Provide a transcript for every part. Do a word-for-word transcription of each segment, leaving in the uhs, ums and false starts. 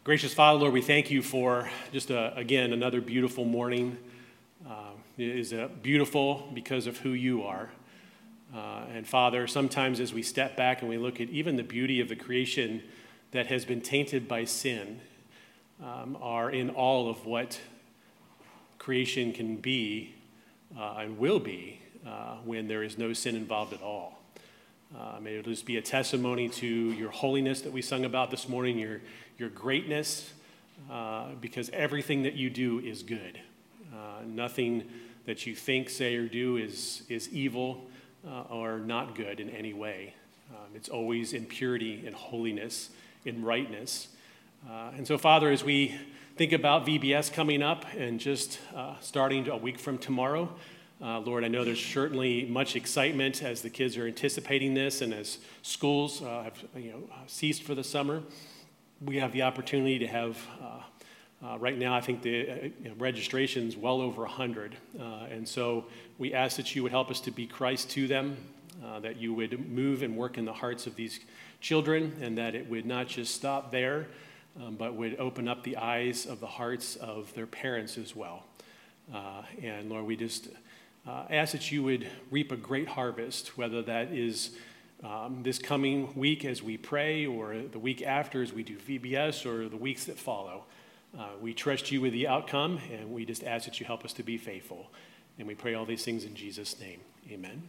Gracious Father, Lord, we thank you for just, a, again, another beautiful morning. Uh, it is uh, beautiful because of who you are. Uh, and Father, sometimes as we step back and we look at even the beauty of the creation that has been tainted by sin, um, are in all of what creation can be uh, and will be uh, when there is no sin involved at all. Uh, may it just be a testimony to your holiness that we sung about this morning, your your greatness, uh, because everything that you do is good. Uh, nothing that you think, say, or do is, is evil uh, or not good in any way. Um, it's always in purity, in holiness, in rightness. Uh, and so, Father, as we think about V B S coming up and just uh, starting a week from tomorrow, Uh, Lord, I know there's certainly much excitement as the kids are anticipating this, and as schools uh, have you know, ceased for the summer. We have the opportunity to have, uh, uh, right now, I think the uh, you know, registration is well over one hundred. Uh, and so we ask that you would help us to be Christ to them, uh, that you would move and work in the hearts of these children, and that it would not just stop there, um, but would open up the eyes of the hearts of their parents as well. Uh, and Lord, we just uh, ask that you would reap a great harvest, whether that is Um, this coming week as we pray, or the week after as we do V B S, or the weeks that follow. Uh, we trust you with the outcome, and we just ask that you help us to be faithful. And we pray all these things in Jesus' name. Amen.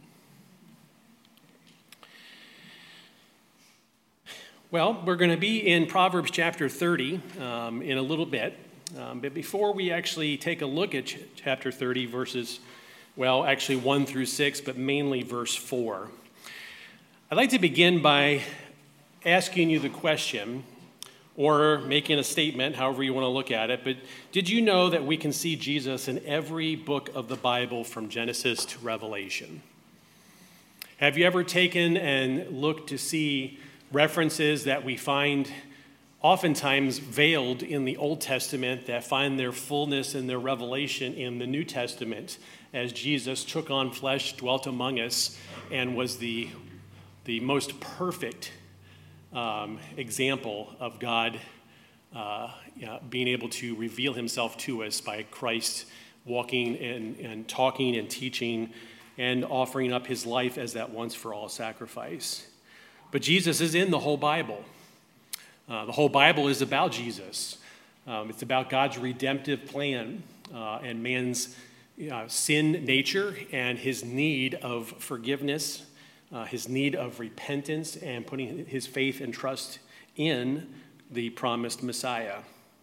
Well, we're going to be in Proverbs chapter thirty um, in a little bit. Um, but before we actually take a look at ch- chapter thirty, verses, well, actually one through six, but mainly verse four. I'd like to begin by asking you the question, or making a statement, however you want to look at it, but did you know that we can see Jesus in every book of the Bible from Genesis to Revelation? Have you ever taken and looked to see references that we find oftentimes veiled in the Old Testament that find their fullness and their revelation in the New Testament as Jesus took on flesh, dwelt among us, and was the the most perfect um, example of God uh, you know, being able to reveal himself to us by Christ walking and, and talking and teaching and offering up his life as that once-for-all sacrifice. But Jesus is in the whole Bible. Uh, the whole Bible is about Jesus. Um, it's about God's redemptive plan uh, and man's uh, sin nature and his need of forgiveness, Uh, his need of repentance, and putting his faith and trust in the promised Messiah.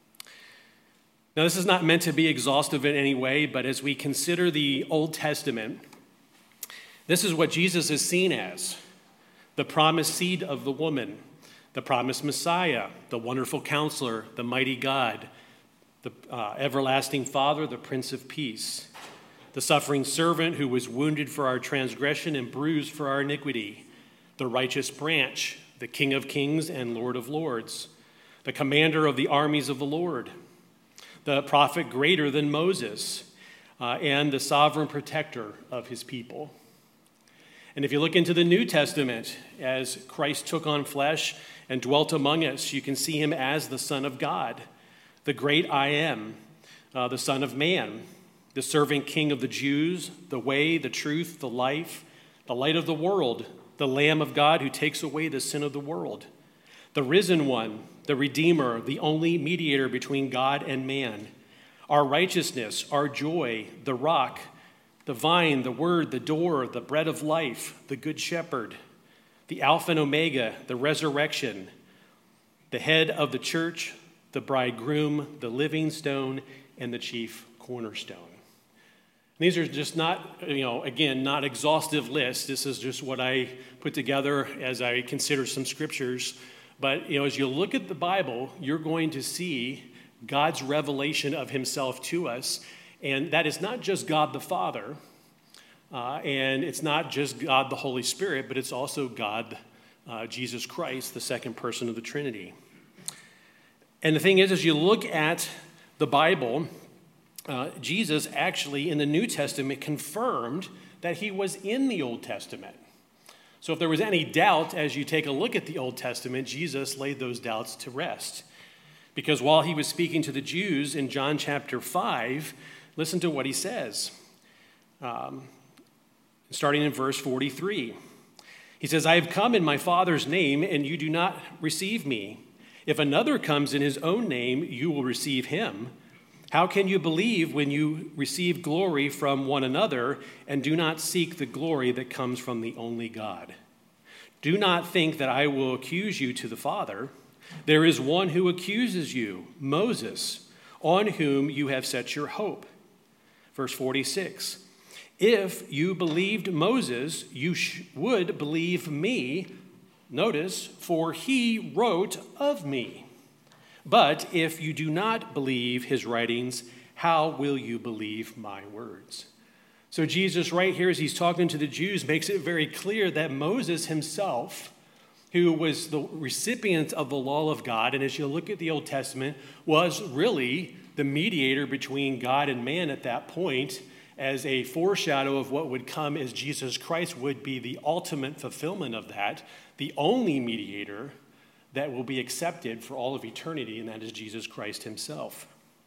Now, this is not meant to be exhaustive in any way, but as we consider the Old Testament, this is what Jesus is seen as: the promised seed of the woman, the promised Messiah, the wonderful counselor, the mighty God, the uh, everlasting Father, the Prince of Peace, the suffering servant who was wounded for our transgression and bruised for our iniquity, the righteous branch, the King of kings and Lord of lords, the commander of the armies of the Lord, the prophet greater than Moses, uh, and the sovereign protector of his people. And if you look into the New Testament, as Christ took on flesh and dwelt among us, you can see him as the Son of God, the great I am, uh, the Son of Man, the servant King of the Jews, the way, the truth, the life, the light of the world, the Lamb of God who takes away the sin of the world, the risen one, the Redeemer, the only mediator between God and man, our righteousness, our joy, the rock, the vine, the word, the door, the bread of life, the good shepherd, the Alpha and Omega, the resurrection, the head of the church, the bridegroom, the living stone, and the chief cornerstone. These are just not, you know, again, not exhaustive lists. This is just what I put together as I consider some scriptures. But, you know, as you look at the Bible, you're going to see God's revelation of himself to us. And that is not just God the Father, uh, and it's not just God the Holy Spirit, but it's also God, uh, Jesus Christ, the second person of the Trinity. And the thing is, as you look at the Bible, Uh, Jesus actually in the New Testament confirmed that he was in the Old Testament. So if there was any doubt as you take a look at the Old Testament, Jesus laid those doubts to rest. Because while he was speaking to the Jews in John chapter five, listen to what he says, um, starting in verse forty-three. He says, I have come in my Father's name, and you do not receive me. If another comes in his own name, you will receive him. How can you believe when you receive glory from one another and do not seek the glory that comes from the only God? Do not think that I will accuse you to the Father. There is one who accuses you, Moses, on whom you have set your hope. Verse forty-six. If you believed Moses, you sh- would believe me. Notice, for he wrote of me. But if you do not believe his writings, how will you believe my words? So Jesus right here, as he's talking to the Jews, makes it very clear that Moses himself, who was the recipient of the law of God, and as you look at the Old Testament, was really the mediator between God and man at that point, as a foreshadow of what would come as Jesus Christ would be the ultimate fulfillment of that, the only mediator that will be accepted for all of eternity, and that is Jesus Christ himself.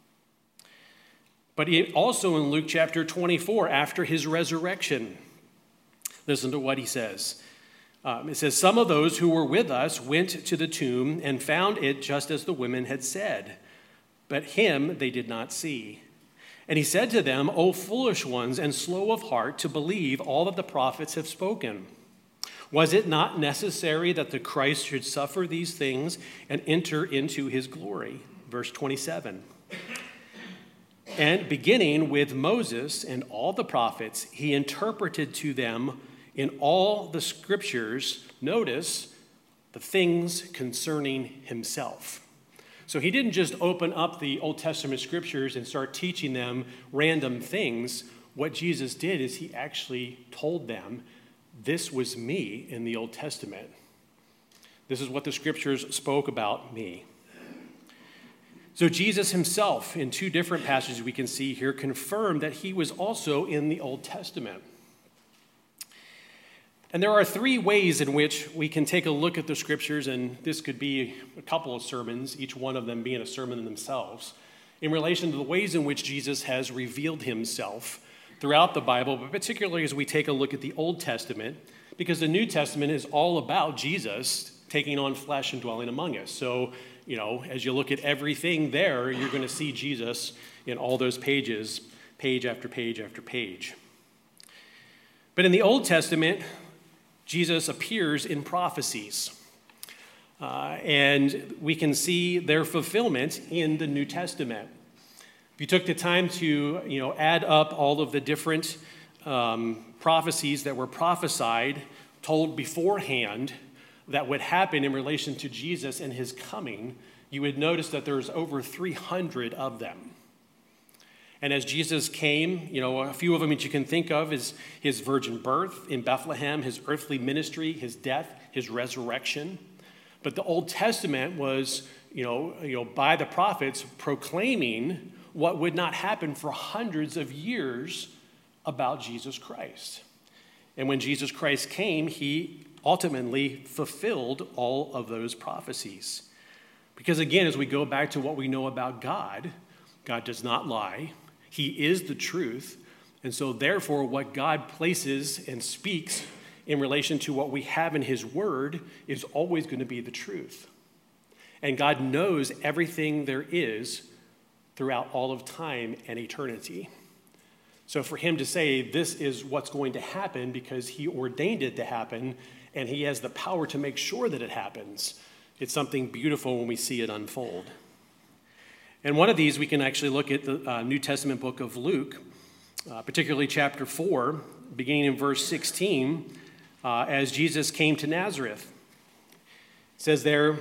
But he also in Luke chapter twenty-four, after his resurrection, listen to what he says. Um, it says, some of those who were with us went to the tomb and found it just as the women had said, but him they did not see. And he said to them, O foolish ones and slow of heart to believe all that the prophets have spoken. Was it not necessary that the Christ should suffer these things and enter into his glory? Verse twenty-seven. And beginning with Moses and all the prophets, he interpreted to them in all the scriptures, notice, the things concerning himself. So he didn't just open up the Old Testament scriptures and start teaching them random things. What Jesus did is he actually told them, this was me in the Old Testament. This is what the scriptures spoke about me. So Jesus himself, in two different passages we can see here, confirmed that he was also in the Old Testament. And there are three ways in which we can take a look at the scriptures, and this could be a couple of sermons, each one of them being a sermon in themselves, in relation to the ways in which Jesus has revealed himself throughout the Bible, but particularly as we take a look at the Old Testament, because the New Testament is all about Jesus taking on flesh and dwelling among us. So, you know, as you look at everything there, you're going to see Jesus in all those pages, page after page after page. But in the Old Testament, Jesus appears in prophecies, uh, and we can see their fulfillment in the New Testament. If you took the time to, you know, add up all of the different um, prophecies that were prophesied, told beforehand that would happen in relation to Jesus and his coming, you would notice that there's over three hundred of them. And as Jesus came, you know, a few of them that you can think of is his virgin birth in Bethlehem, his earthly ministry, his death, his resurrection. But the Old Testament was, you know, you know, by the prophets proclaiming what would not happen for hundreds of years about Jesus Christ. And when Jesus Christ came, he ultimately fulfilled all of those prophecies. Because again, as we go back to what we know about God, God does not lie. He is the truth. And so therefore, what God places and speaks in relation to what we have in his word is always going to be the truth. And God knows everything there is throughout all of time and eternity. So for him to say this is what's going to happen because he ordained it to happen and he has the power to make sure that it happens, it's something beautiful when we see it unfold. And one of these, we can actually look at the uh, New Testament book of Luke, uh, particularly chapter four, beginning in verse sixteen, uh, as Jesus came to Nazareth. It says there,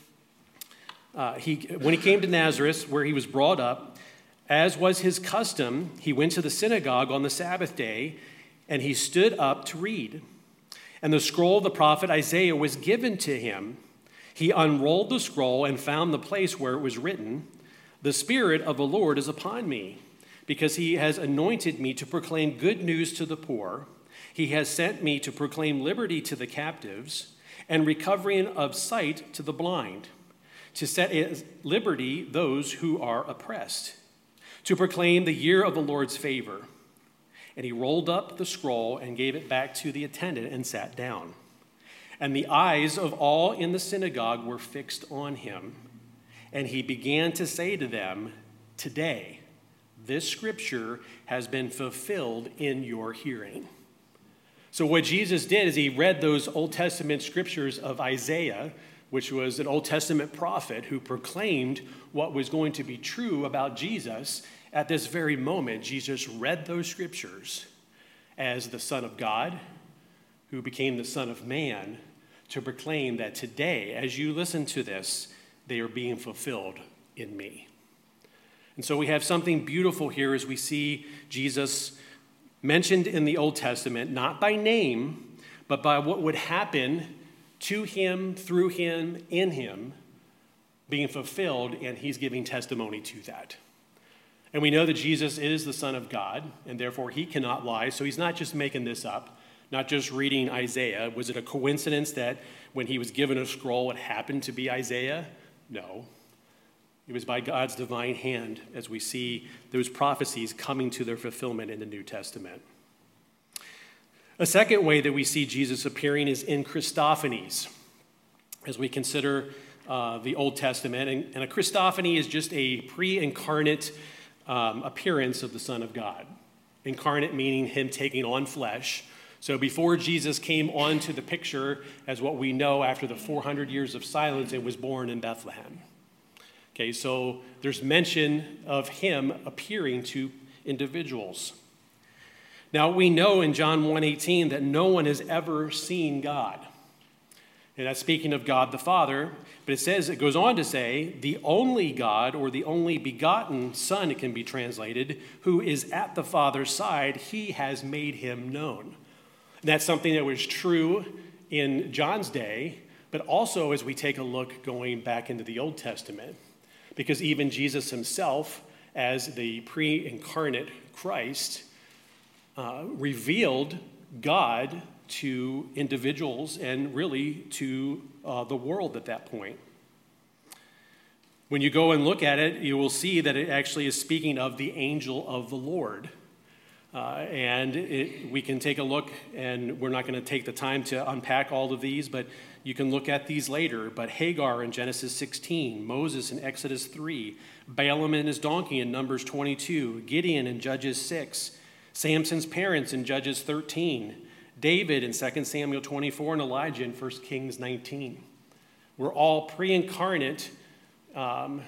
uh, he, when he came to Nazareth, where he was brought up, as was his custom, he went to the synagogue on the Sabbath day, and he stood up to read. And the scroll of the prophet Isaiah was given to him. He unrolled the scroll and found the place where it was written, "The Spirit of the Lord is upon me, because he has anointed me to proclaim good news to the poor. He has sent me to proclaim liberty to the captives and recovering of sight to the blind, to set at liberty those who are oppressed, to proclaim the year of the Lord's favor. And he rolled up the scroll and gave it back to the attendant and sat down. And the eyes of all in the synagogue were fixed on him. And he began to say to them, "Today, this scripture has been fulfilled in your hearing." So what Jesus did is he read those Old Testament scriptures of Isaiah, which was an Old Testament prophet who proclaimed what was going to be true about Jesus. At this very moment, Jesus read those scriptures as the Son of God, who became the Son of Man, to proclaim that today, as you listen to this, they are being fulfilled in me. And so we have something beautiful here as we see Jesus mentioned in the Old Testament, not by name, but by what would happen to him, through him, in him, being fulfilled, and he's giving testimony to that. And we know that Jesus is the Son of God, and therefore he cannot lie, so he's not just making this up, not just reading Isaiah. Was it a coincidence that when he was given a scroll, it happened to be Isaiah? No. It was by God's divine hand as we see those prophecies coming to their fulfillment in the New Testament. A second way that we see Jesus appearing is in Christophanies, as we consider uh, the Old Testament. And, and a Christophany is just a pre-incarnate um, appearance of the Son of God. Incarnate meaning him taking on flesh. So before Jesus came onto the picture as what we know after the four hundred years of silence, it was born in Bethlehem. Okay, so there's mention of him appearing to individuals. Now, we know in John one eighteen that no one has ever seen God. And that's speaking of God the Father. But it says, it goes on to say, the only God, or the only begotten Son, it can be translated, who is at the Father's side, he has made him known. And that's something that was true in John's day, but also as we take a look going back into the Old Testament. Because even Jesus himself, as the pre-incarnate Christ, uh, revealed God to individuals and really to uh, the world at that point. When you go and look at it, you will see that it actually is speaking of the angel of the Lord. Uh, and it, we can take a look, and we're not going to take the time to unpack all of these, but you can look at these later. But Hagar in Genesis sixteen, Moses in Exodus three, Balaam and his donkey in Numbers twenty-two, Gideon in Judges six, Samson's parents in Judges thirteen, David in Second Samuel twenty-four, and Elijah in First Kings nineteen. We're all pre-incarnate um,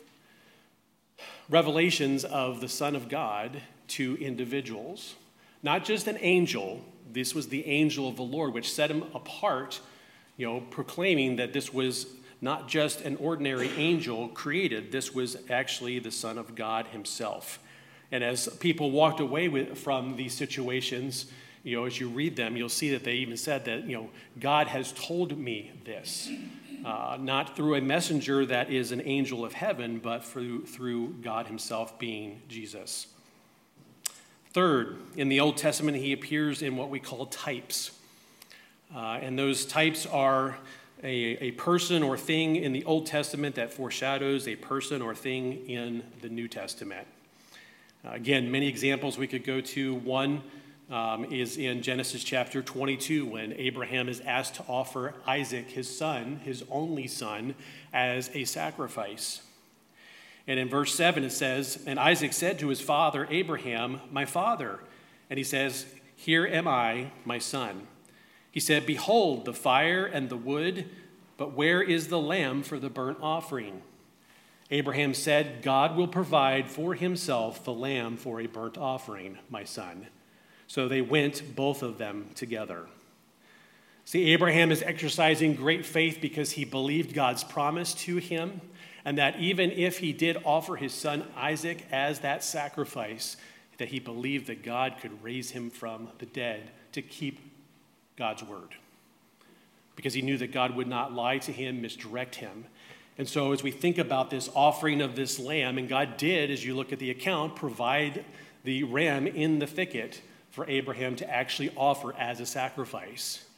revelations of the Son of God to individuals. Not just an angel. This was the angel of the Lord, which set him apart, you know, proclaiming that this was not just an ordinary angel created. This was actually the Son of God himself. And as people walked away with, from these situations, you know, as you read them, you'll see that they even said that, you know, God has told me this. Uh, not through a messenger that is an angel of heaven, but through, through God himself being Jesus. Third, in the Old Testament, he appears in what we call types. Uh, and those types are a, a person or thing in the Old Testament that foreshadows a person or thing in the New Testament. Uh, again, many examples we could go to. One um, is in Genesis chapter twenty-two, when Abraham is asked to offer Isaac, his son, his only son, as a sacrifice. And in verse seven it says, "And Isaac said to his father Abraham, 'My father.' And he says, 'Here am I, my son.' He said, 'Behold, the fire and the wood, but where is the lamb for the burnt offering?' Abraham said, 'God will provide for himself the lamb for a burnt offering, my son.' So they went, both of them, together." See, Abraham is exercising great faith because he believed God's promise to him, and that even if he did offer his son Isaac as that sacrifice, that he believed that God could raise him from the dead to keep God's word. Because he knew that God would not lie to him, misdirect him. And so as we think about this offering of this lamb, and God did, as you look at the account, provide the ram in the thicket for Abraham to actually offer as a sacrifice.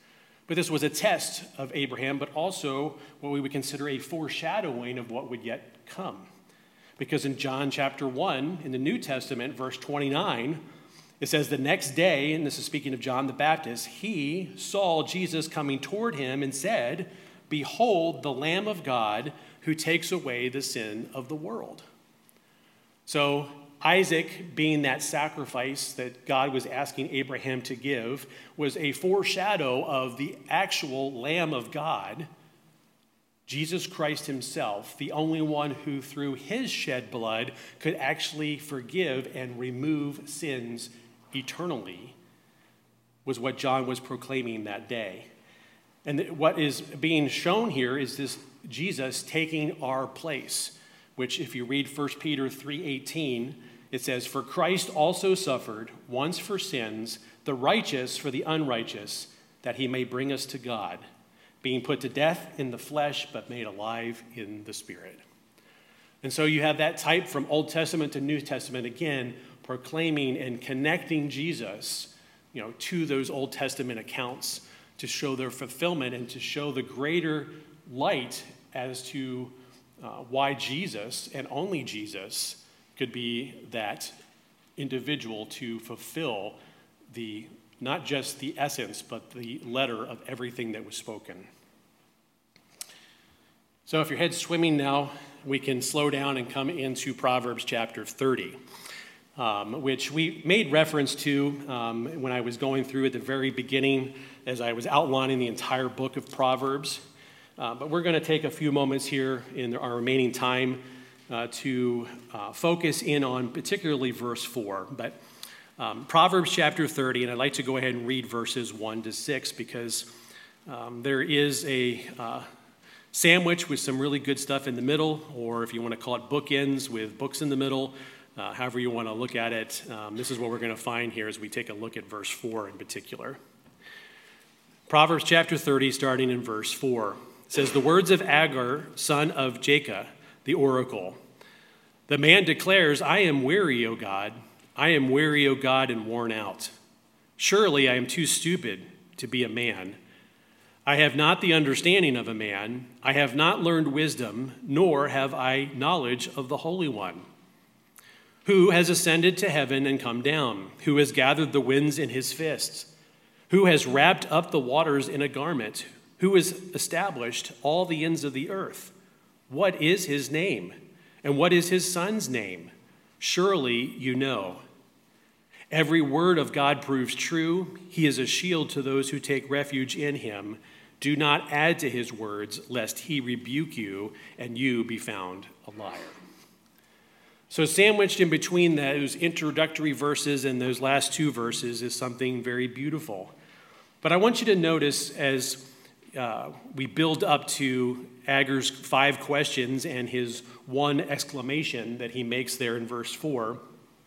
But this was a test of Abraham, but also what we would consider a foreshadowing of what would yet come. Because in John chapter one, in the New Testament, verse twenty-nine, it says, the next day, and this is speaking of John the Baptist, he saw Jesus coming toward him and said, behold, the Lamb of God who takes away the sin of the world. So Isaac, being that sacrifice that God was asking Abraham to give, was a foreshadow of the actual Lamb of God, Jesus Christ himself, the only one who through his shed blood could actually forgive and remove sins eternally, was what John was proclaiming that day. And what is being shown here is this Jesus taking our place, which if you read First Peter three eighteen, it says, for Christ also suffered once for sins, the righteous for the unrighteous, that he may bring us to God, being put to death in the flesh, but made alive in the Spirit. And so you have that type from Old Testament to New Testament, again, proclaiming and connecting Jesus, you know, to those Old Testament accounts to show their fulfillment and to show the greater light as to uh, why Jesus, and only Jesus, could be that individual to fulfill the, not just the essence, but the letter of everything that was spoken. So if your head's swimming now, we can slow down and come into Proverbs chapter thirty, um, which we made reference to um, when I was going through at the very beginning as I was outlining the entire book of Proverbs. Uh, but we're going to take a few moments here in our remaining time uh, to uh, focus in on particularly verse four. But um, Proverbs chapter thirty, and I'd like to go ahead and read verses one to six because um, there is a uh, sandwich with some really good stuff in the middle, or if you want to call it bookends with books in the middle, uh, however you want to look at it. Um, this is what we're going to find here as we take a look at verse four in particular. Proverbs chapter thirty, starting in verse four, says, the words of Agur, son of Jacob, the oracle. The man declares, I am weary, O God. I am weary, O God, and worn out. Surely I am too stupid to be a man. I have not the understanding of a man. I have not learned wisdom, nor have I knowledge of the Holy One. Who has ascended to heaven and come down? Who has gathered the winds in his fists? Who has wrapped up the waters in a garment? Who has established all the ends of the earth? What is his name? And what is his son's name? Surely you know. Every word of God proves true. He is a shield to those who take refuge in him. Do not add to his words, lest he rebuke you and you be found a liar. So sandwiched in between those introductory verses and those last two verses is something very beautiful. But I want you to notice as uh, we build up to Agur's five questions and his one exclamation that he makes there in verse four,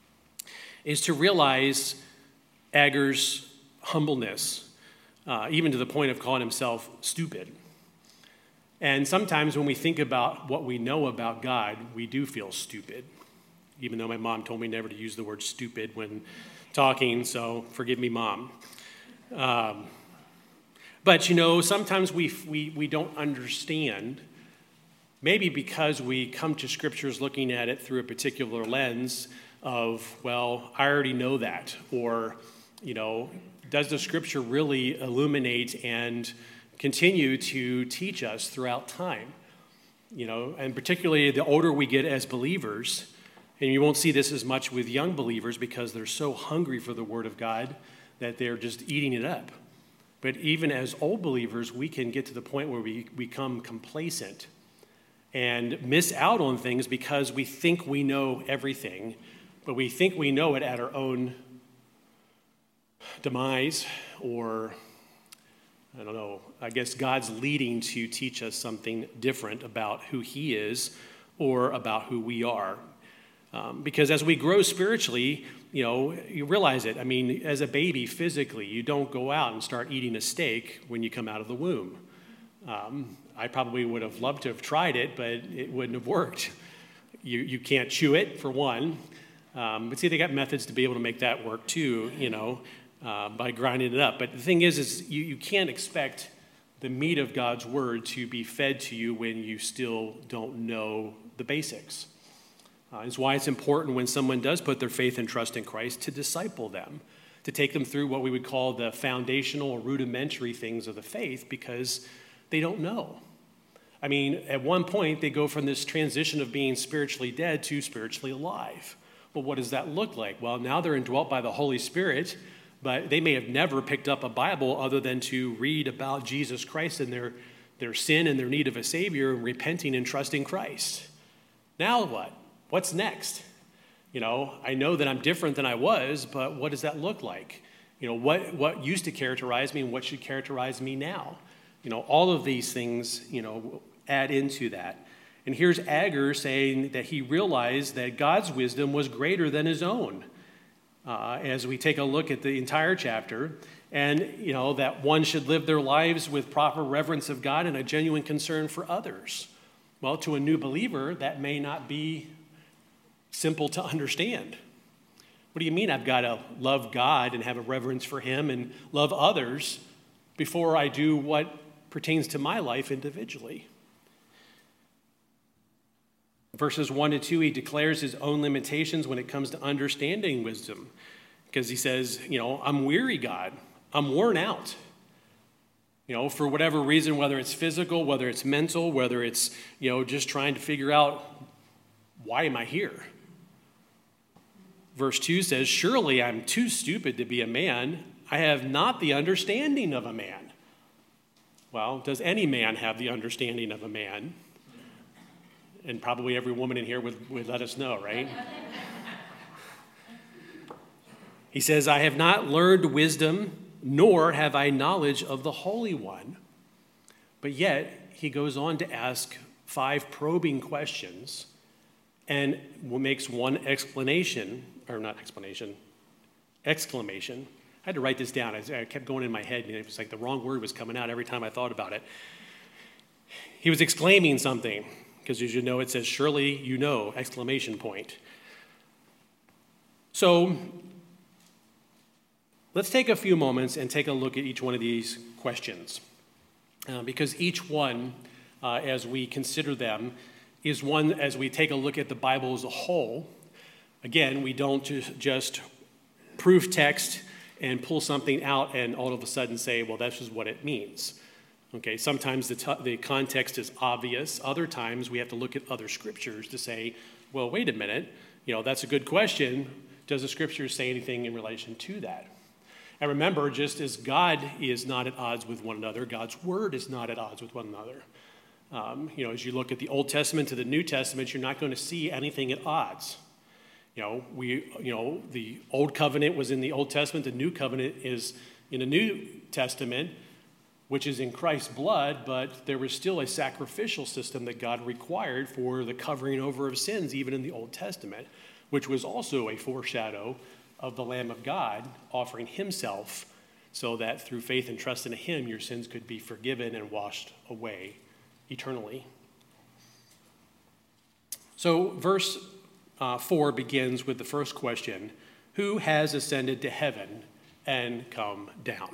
is to realize Agur's humbleness, uh, even to the point of calling himself stupid. And sometimes when we think about what we know about God, we do feel stupid, even though my mom told me never to use the word stupid when talking, so forgive me, Mom. Um, but, you know, sometimes we, we, we don't understand, maybe because we come to scriptures looking at it through a particular lens of, well, I already know that, or, you know, does the scripture really illuminate and continue to teach us throughout time? You know, and particularly the older we get as believers, and you won't see this as much with young believers because they're so hungry for the Word of God that they're just eating it up. But even as old believers, we can get to the point where we become complacent and miss out on things because we think we know everything, but we think we know it at our own demise, or, I don't know, I guess God's leading to teach us something different about who He is or about who we are. Um, because as we grow spiritually, you know, you realize it. I mean, as a baby, physically, you don't go out and start eating a steak when you come out of the womb. Um, I probably would have loved to have tried it, but it wouldn't have worked. You you can't chew it, for one. Um, but see, they got methods to be able to make that work, too, you know. uh, by grinding it up. But the thing is, is you, you can't expect the meat of God's word to be fed to you when you still don't know the basics. Uh, it's why it's important when someone does put their faith and trust in Christ to disciple them, to take them through what we would call the foundational or rudimentary things of the faith, because they don't know. I mean, at one point, they go from this transition of being spiritually dead to spiritually alive. Well, what does that look like? Well, now they're indwelt by the Holy Spirit, but they may have never picked up a Bible other than to read about Jesus Christ and their, their sin and their need of a Savior and repenting and trusting Christ. Now what? What's next? You know, I know that I'm different than I was, but what does that look like? You know, what, what used to characterize me and what should characterize me now? You know, all of these things, you know, add into that. And here's Agur saying that he realized that God's wisdom was greater than his own. Uh, as we take a look at the entire chapter, and, you know, that one should live their lives with proper reverence of God and a genuine concern for others. Well, to a new believer, that may not be simple to understand. What do you mean I've got to love God and have a reverence for him and love others before I do what pertains to my life individually? Verses one to two, he declares his own limitations when it comes to understanding wisdom. Because he says, you know, I'm weary, God. I'm worn out. You know, for whatever reason, whether it's physical, whether it's mental, whether it's, you know, just trying to figure out, why am I here? Verse two says, surely I'm too stupid to be a man. I have not the understanding of a man. Well, does any man have the understanding of a man? And probably every woman in here would, would let us know, right? He says, I have not learned wisdom, nor have I knowledge of the Holy One. But yet, he goes on to ask five probing questions and makes one explanation, or not explanation, exclamation. I had to write this down. I kept going in my head, and it was like the wrong word was coming out every time I thought about it. He was exclaiming something. Because as you know, it says, surely you know, exclamation point. So let's take a few moments and take a look at each one of these questions. Uh, because each one, uh, as we consider them, is one, as we take a look at the Bible as a whole. Again, we don't just, just proof text and pull something out and all of a sudden say, well, that's just what it means. Okay, sometimes the, t- the context is obvious. Other times we have to look at other scriptures to say, well, wait a minute, you know, that's a good question. Does the scripture say anything in relation to that? And remember, just as God is not at odds with one another, God's word is not at odds with one another. Um, you know, as you look at the Old Testament to the New Testament, you're not going to see anything at odds. You know, we, you know, the Old Covenant was in the Old Testament. The New Covenant is in the New Testament, which is in Christ's blood, but there was still a sacrificial system that God required for the covering over of sins, even in the Old Testament, which was also a foreshadow of the Lamb of God offering himself so that through faith and trust in him, your sins could be forgiven and washed away eternally. So verse uh, four begins with the first question, who has ascended to heaven and come down?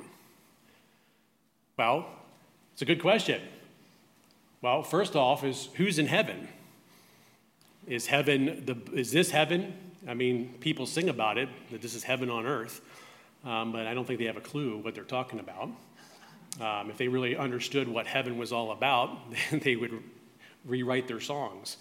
Well, it's a good question. Well, first off is who's in heaven? Is heaven the is this heaven? I mean, people sing about it, that this is heaven on earth, um, but I don't think they have a clue what they're talking about. Um, if they really understood what heaven was all about, then they would rewrite their songs.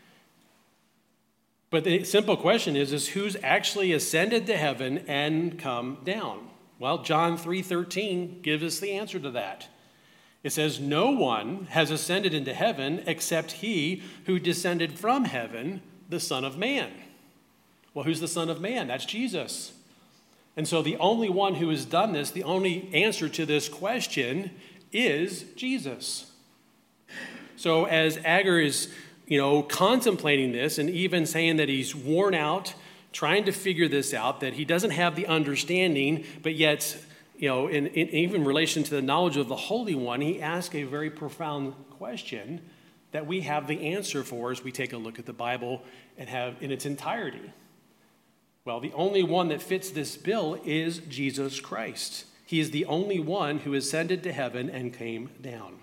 But the simple question is, is who's actually ascended to heaven and come down? Well, John three thirteen gives us the answer to that. It says, no one has ascended into heaven except he who descended from heaven, the Son of Man. Well, who's the Son of Man? That's Jesus. And so the only one who has done this, the only answer to this question is Jesus. So as Agur is, you know, contemplating this and even saying that he's worn out, trying to figure this out, that he doesn't have the understanding, but yet, you know, in, in even in relation to the knowledge of the Holy One, he asks a very profound question that we have the answer for as we take a look at the Bible and have in its entirety. Well, the only one that fits this bill is Jesus Christ. He is the only one who ascended to heaven and came down.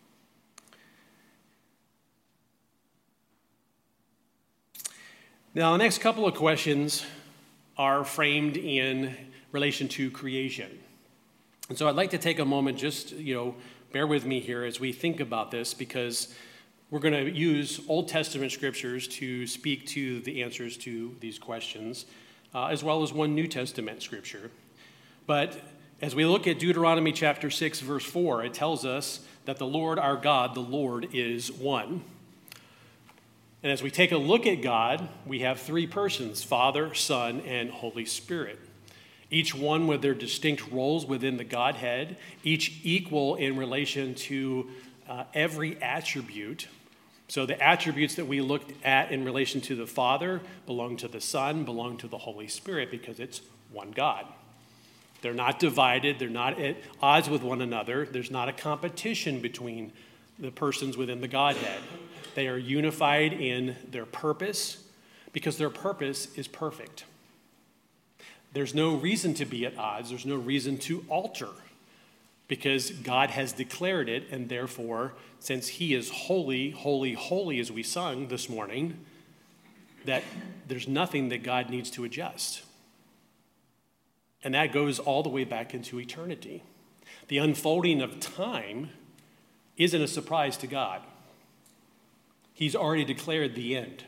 Now, the next couple of questions are framed in relation to creation. And so I'd like to take a moment, just, you know, bear with me here as we think about this, because we're going to use Old Testament scriptures to speak to the answers to these questions, uh, as well as one New Testament scripture. But as we look at Deuteronomy chapter six, verse four, it tells us that the Lord our God, the Lord, is one. And as we take a look at God, we have three persons: Father, Son, and Holy Spirit. Each one with their distinct roles within the Godhead, each equal in relation to uh, every attribute. So the attributes that we looked at in relation to the Father belong to the Son, belong to the Holy Spirit, because it's one God. They're not divided. They're not at odds with one another. There's not a competition between the persons within the Godhead. They are unified in their purpose, because their purpose is perfect. There's no reason to be at odds. There's no reason to alter, because God has declared it, and therefore, since he is holy, holy, holy, as we sung this morning, that there's nothing that God needs to adjust. And that goes all the way back into eternity. The unfolding of time isn't a surprise to God. He's already declared the end.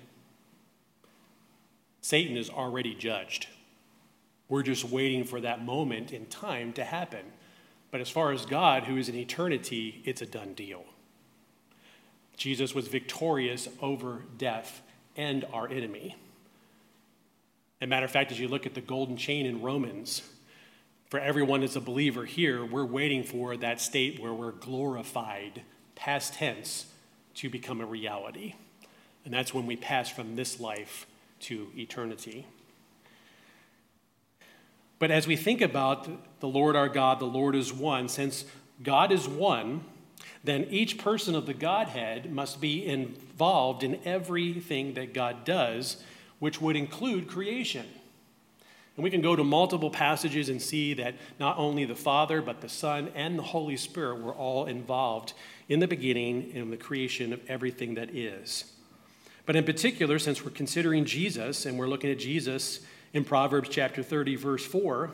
Satan is already judged. We're just waiting for that moment in time to happen. But as far as God, who is in eternity, it's a done deal. Jesus was victorious over death and our enemy. As a matter of fact, as you look at the golden chain in Romans, for everyone as a believer here, we're waiting for that state where we're glorified, past tense, to become a reality. And that's when we pass from this life to eternity. But as we think about the Lord our God, the Lord is one, since God is one, then each person of the Godhead must be involved in everything that God does, which would include creation. And we can go to multiple passages and see that not only the Father, but the Son and the Holy Spirit were all involved in the beginning in the creation of everything that is. But in particular, since we're considering Jesus and we're looking at Jesus in Proverbs chapter thirty, verse four,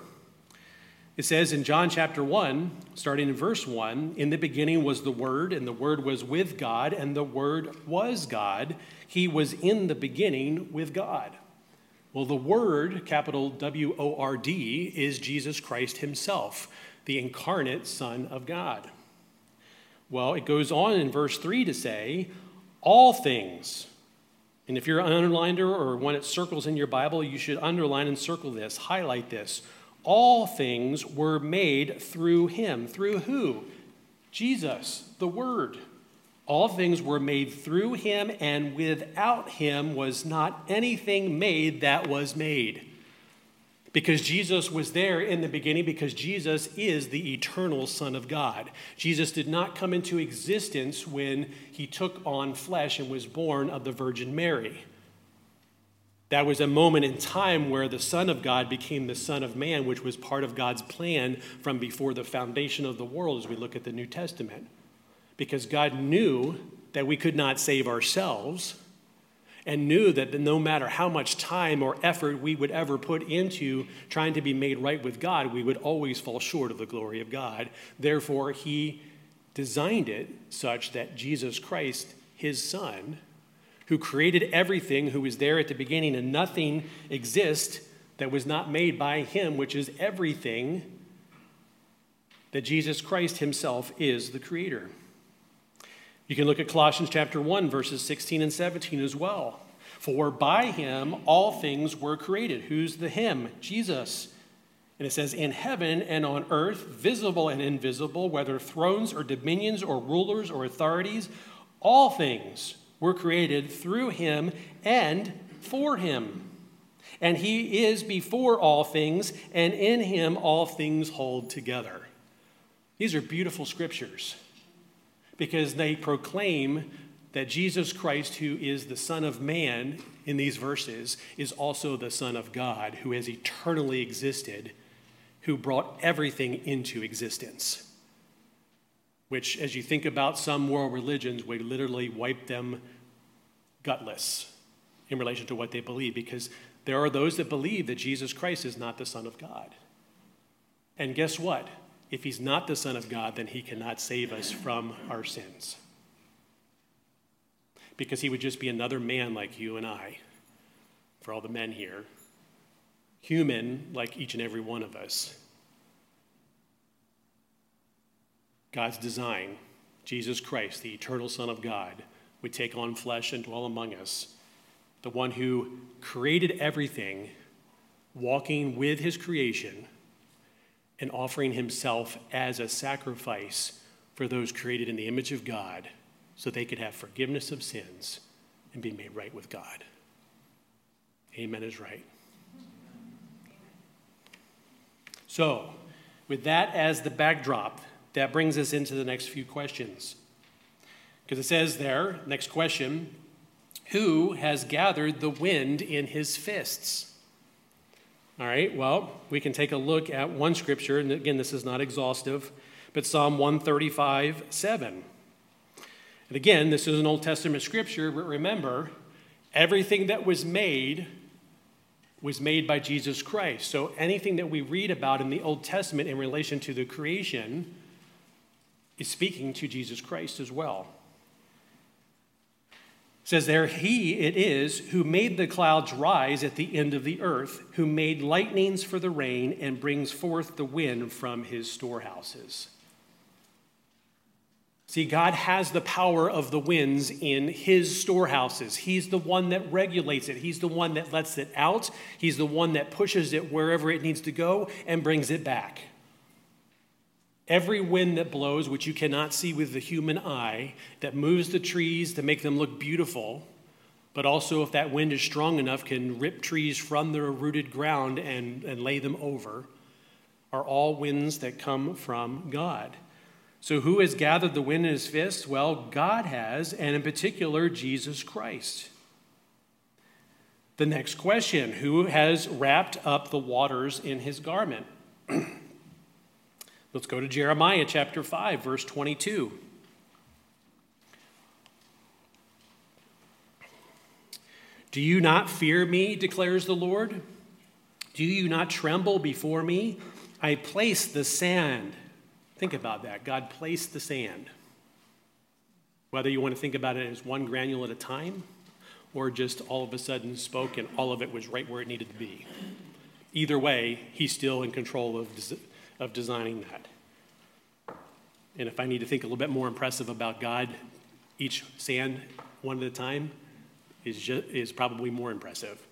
it says in John chapter one, starting in verse one, in the beginning was the Word, and the Word was with God, and the Word was God. He was in the beginning with God. Well, the Word, capital W O R D, is Jesus Christ himself, the incarnate Son of God. Well, it goes on in verse three to say, all things. And if you're an underliner or one that circles in your Bible, you should underline and circle this, highlight this. All things were made through him. Through who? Jesus, the Word. All things were made through him, and without him was not anything made that was made. Because Jesus was there in the beginning, because Jesus is the eternal Son of God. Jesus did not come into existence when he took on flesh and was born of the Virgin Mary. That was a moment in time where the Son of God became the Son of Man, which was part of God's plan from before the foundation of the world as we look at the New Testament. Because God knew that we could not save ourselves, and knew that no matter how much time or effort we would ever put into trying to be made right with God, we would always fall short of the glory of God. Therefore, he designed it such that Jesus Christ, his Son, who created everything, who was there at the beginning, and nothing exists that was not made by him, which is everything, that Jesus Christ himself is the creator. You can look at Colossians chapter one, verses sixteen and seventeen as well. For by him all things were created. Who's the him? Jesus. And it says, in heaven and on earth, visible and invisible, whether thrones or dominions or rulers or authorities, all things were created through him and for him. And he is before all things, and in him all things hold together. These are beautiful scriptures, because they proclaim that Jesus Christ, who is the Son of Man in these verses, is also the Son of God, who has eternally existed, who brought everything into existence. Which, as you think about some world religions, would literally wipe them gutless in relation to what they believe, because there are those that believe that Jesus Christ is not the Son of God. And guess what? If he's not the Son of God, then he cannot save us from our sins. Because he would just be another man like you and I, for all the men here, human like each and every one of us. God's design, Jesus Christ, the eternal Son of God, would take on flesh and dwell among us. The one who created everything, walking with his creation and offering himself as a sacrifice for those created in the image of God so they could have forgiveness of sins and be made right with God. Amen is right. So, with that as the backdrop, that brings us into the next few questions. Because it says there, next question, who has gathered the wind in his fists? All right, well, we can take a look at one scripture, and again, this is not exhaustive, but Psalm one thirty-five, seven. And again, this is an Old Testament scripture, but remember, everything that was made was made by Jesus Christ. So anything that we read about in the Old Testament in relation to the creation is speaking to Jesus Christ as well. It says there, he it is who made the clouds rise at the end of the earth, who made lightnings for the rain and brings forth the wind from his storehouses. See, God has the power of the winds in his storehouses. He's the one that regulates it. He's the one that lets it out. He's the one that pushes it wherever it needs to go and brings it back. Every wind that blows, which you cannot see with the human eye, that moves the trees to make them look beautiful, but also if that wind is strong enough, can rip trees from their rooted ground and, and lay them over, are all winds that come from God. So who has gathered the wind in his fist? Well, God has, and in particular, Jesus Christ. The next question, who has wrapped up the waters in his garment? Let's go to Jeremiah chapter five, verse twenty-two. Do you not fear me, declares the Lord? Do you not tremble before me? I place the sand. Think about that. God placed the sand. Whether you want to think about it as one granule at a time or just all of a sudden spoke and all of it was right where it needed to be. Either way, he's still in control of, des- of designing that. And if I need to think a little bit more impressive about God, each sand one at a time is, just, is probably more impressive.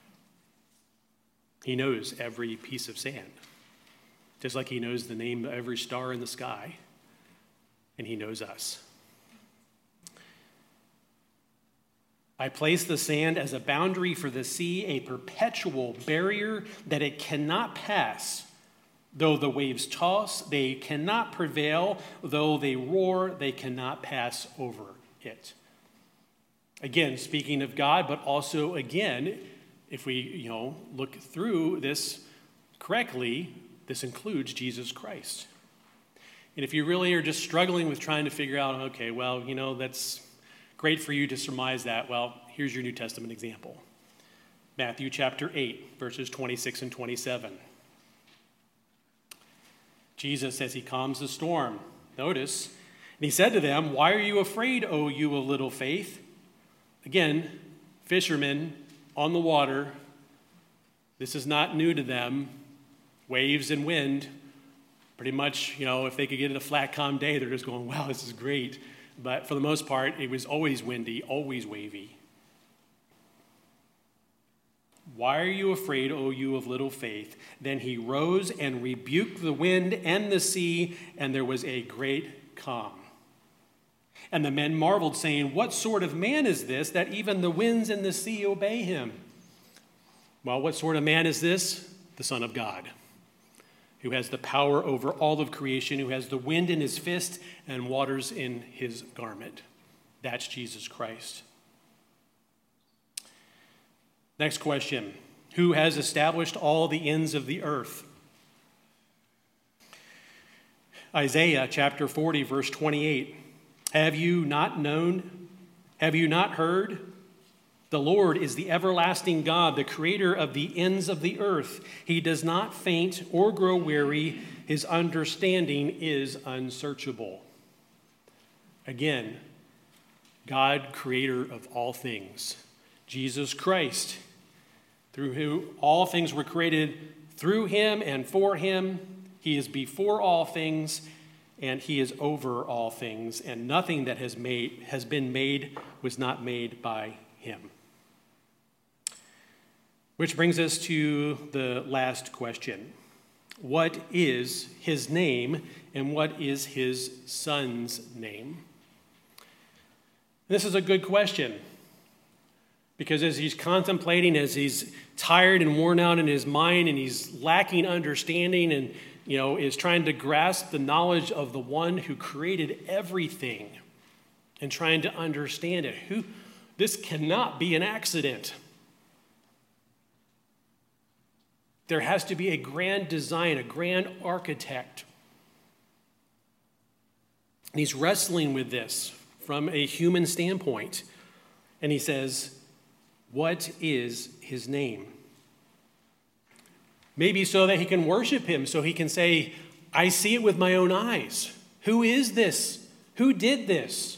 He knows every piece of sand. Just like he knows the name of every star in the sky, and he knows us. I place the sand as a boundary for the sea, a perpetual barrier that it cannot pass. Though the waves toss, they cannot prevail. Though they roar, they cannot pass over it. Again, speaking of God, but also again, if we, you know, look through this correctly, this includes Jesus Christ. And if you really are just struggling with trying to figure out, okay, well, you know, that's great for you to surmise that. Well, here's your New Testament example. Matthew chapter eight, verses twenty-six and twenty-seven. Jesus, as he calms the storm, notice, and he said to them, why are you afraid, O you of little faith? Again, fishermen on the water. This is not new to them. Waves and wind, pretty much, you know, if they could get it a flat, calm day, they're just going, wow, this is great. But for the most part, it was always windy, always wavy. Why are you afraid, O you of little faith? Then he rose and rebuked the wind and the sea, and there was a great calm. And the men marveled, saying, what sort of man is this, that even the winds and the sea obey him? Well, what sort of man is this? The Son of God, who has the power over all of creation, who has the wind in his fist and waters in his garment. That's Jesus Christ. Next question. Who has established all the ends of the earth? Isaiah chapter forty, verse twenty-eight. Have you not known? Have you not heard? The Lord is the everlasting God, the creator of the ends of the earth. He does not faint or grow weary. His understanding is unsearchable. Again, God, creator of all things. Jesus Christ, through whom all things were created, through him and for him. He is before all things, and he is over all things, and nothing that has made has been made was not made by him. Which brings us to the last question. What is his name, and what is his son's name? This is a good question, because as he's contemplating, as he's tired and worn out in his mind, and he's lacking understanding, and you know, is trying to grasp the knowledge of the one who created everything, and trying to understand it. Who, this cannot be an accident. There has to be a grand design, a grand architect. And he's wrestling with this from a human standpoint. And he says, what is his name? Maybe so that he can worship him, so he can say, I see it with my own eyes. Who is this? Who did this?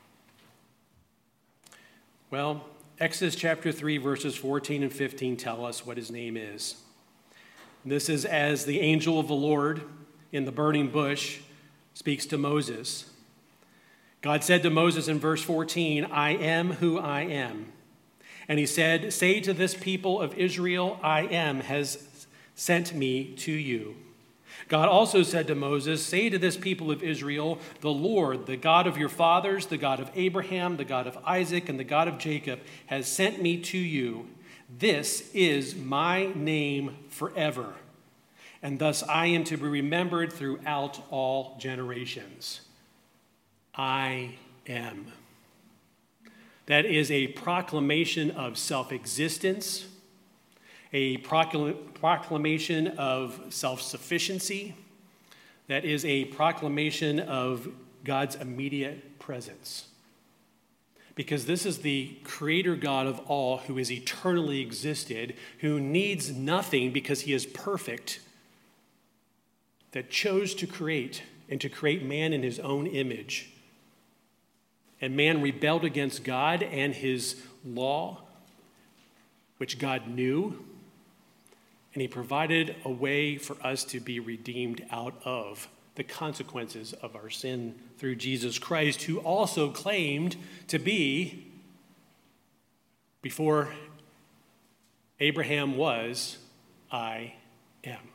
Well, Exodus chapter three, verses fourteen and fifteen tell us what his name is. This is as the angel of the Lord in the burning bush speaks to Moses. God said to Moses in verse fourteen, I am who I am. And he said, say to this people of Israel, I am has sent me to you. God also said to Moses, say to this people of Israel, the Lord, the God of your fathers, the God of Abraham, the God of Isaac, and the God of Jacob, has sent me to you. This is my name forever, and thus I am to be remembered throughout all generations. I am. That is a proclamation of self-existence, a proclamation of self-sufficiency. That is a proclamation of God's immediate presence. Because this is the creator God of all, who is eternally existed, who needs nothing because he is perfect, that chose to create and to create man in his own image. And man rebelled against God and his law, which God knew, and he provided a way for us to be redeemed out of the consequences of our sin through Jesus Christ, who also claimed to be, before Abraham was, I am. Amen.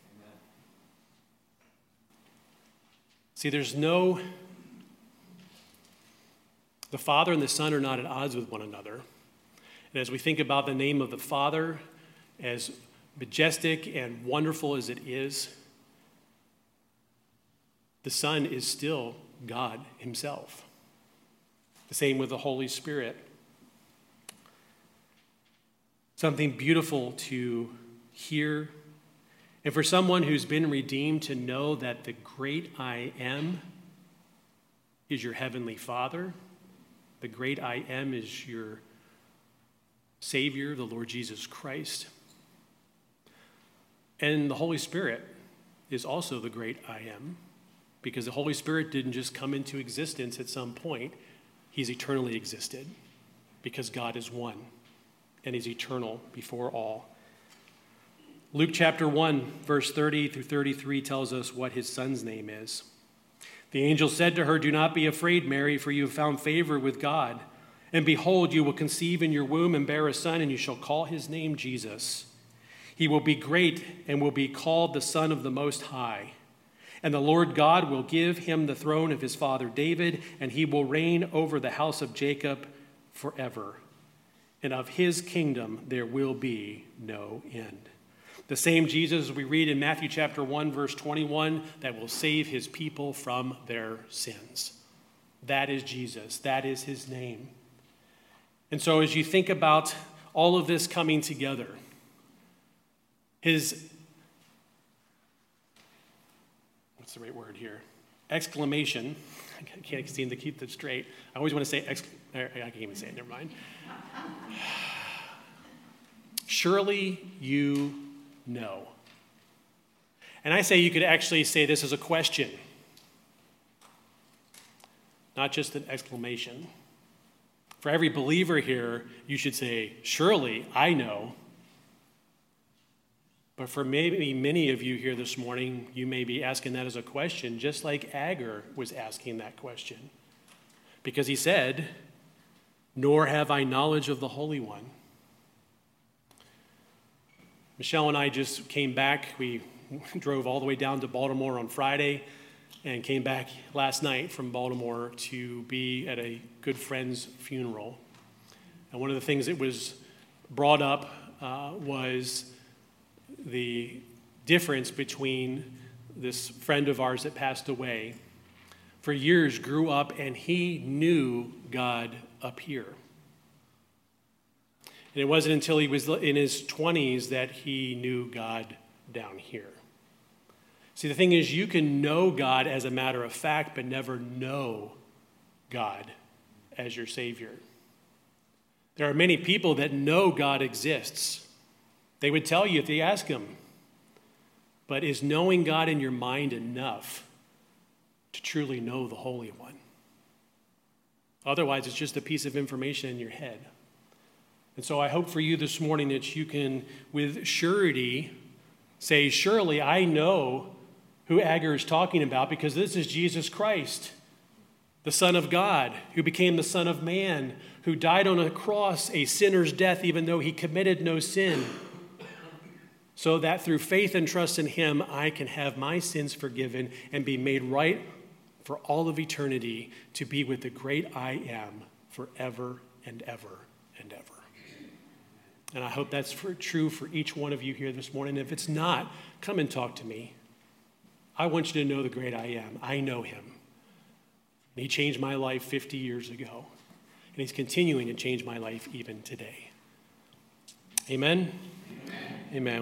See, there's no, the Father and the Son are not at odds with one another. And as we think about the name of the Father, as majestic and wonderful as it is, the Son is still God himself. The same with the Holy Spirit. Something beautiful to hear. And for someone who's been redeemed to know that the great I am is your heavenly Father. The great I am is your Savior, the Lord Jesus Christ. And the Holy Spirit is also the great I am, because the Holy Spirit didn't just come into existence at some point. He's eternally existed because God is one and he's eternal before all. Luke chapter one, verse thirty through thirty-three tells us what his son's name is. The angel said to her, do not be afraid, Mary, for you have found favor with God. And behold, you will conceive in your womb and bear a son, and you shall call his name Jesus. He will be great and will be called the Son of the Most High. And the Lord God will give him the throne of his father David, and he will reign over the house of Jacob forever. And of his kingdom there will be no end. The same Jesus we read in Matthew chapter one, verse twenty-one, that will save his people from their sins. That is Jesus. That is his name. And so as you think about all of this coming together, his, what's the right word here? Exclamation. I can't seem to keep this straight. I always want to say, exc- I can't even say it, never mind. Surely you know. And I say you could actually say this as a question, not just an exclamation. For every believer here, you should say, surely I know. But for maybe many of you here this morning, you may be asking that as a question, just like Agur was asking that question. Because he said, nor have I knowledge of the Holy One. Michelle and I just came back. We drove all the way down to Baltimore on Friday and came back last night from Baltimore to be at a good friend's funeral. And one of the things that was brought up uh, was the difference between this friend of ours that passed away. For years grew up and he knew God up here. And it wasn't until he was in his twenties that he knew God down here. See, the thing is, you can know God as a matter of fact, but never know God as your Savior. There are many people that know God exists. They would tell you if they ask him. But is knowing God in your mind enough to truly know the Holy One? Otherwise, it's just a piece of information in your head. And so I hope for you this morning that you can, with surety, say, surely I know who Agur is talking about, because this is Jesus Christ, the Son of God, who became the Son of Man, who died on a cross, a sinner's death, even though he committed no sin, so that through faith and trust in him, I can have my sins forgiven and be made right for all of eternity to be with the great I Am forever and ever and ever. And I hope that's for, true for each one of you here this morning. If it's not, come and talk to me. I want you to know the great I Am. I know him. And he changed my life fifty years ago. And he's continuing to change my life even today. Amen? Amen. Amen.